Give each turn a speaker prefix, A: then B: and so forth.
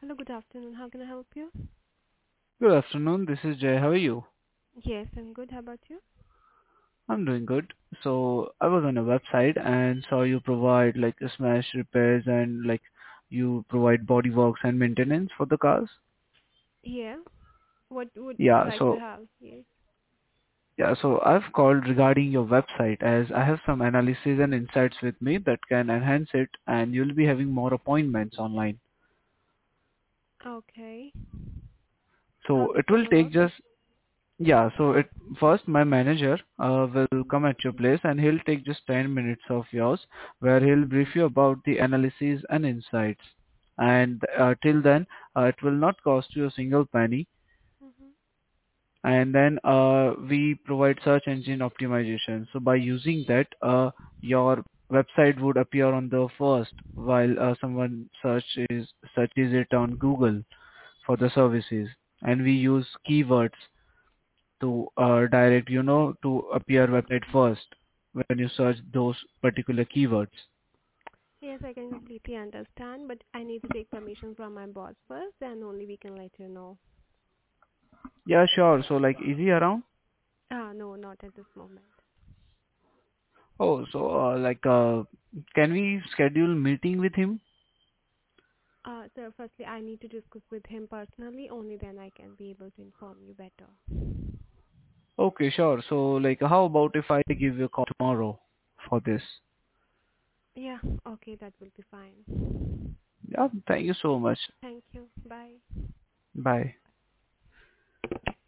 A: Hello, good afternoon. How can I help you?
B: Good afternoon. This is Jay. How are you?
A: Yes, I'm good. How about you?
B: I'm doing good. So I was on a website and saw you provide like smash repairs and like you provide body works and maintenance for the cars.
A: Yeah. What would you
B: Yeah,
A: like to
B: so
A: have? Yes.
B: I've called regarding your website as I have some analysis and insights with me that can enhance it and you'll be having more appointments online.
A: Okay. How's
B: So
A: it
B: it will
A: gonna
B: take
A: work?
B: just Yeah, so it first my manager will come at your place and he'll take just 10 minutes of yours where he'll brief you about the analysis and insights. And till then, it will not cost you a single penny.
A: Mm-hmm.
B: And then we provide search engine optimization. So by using that, your website would appear on the first while someone searches it on Google for the services. And we use keywords to direct, to appear website first when you search those particular keywords.
A: Yes, I can completely understand, but I need to take permission from my boss first, and only we can let you know.
B: Yeah, sure. So like, is he around?
A: No, not at this moment.
B: Oh, so can we schedule meeting with him?
A: Sir, firstly, I need to discuss with him personally. Only then I can be able to inform you better.
B: Okay, sure. So like, how about if I give you a call tomorrow for this?
A: Yeah. Okay, that will be fine.
B: Yeah, thank you so much.
A: Thank you. Bye.
B: Bye.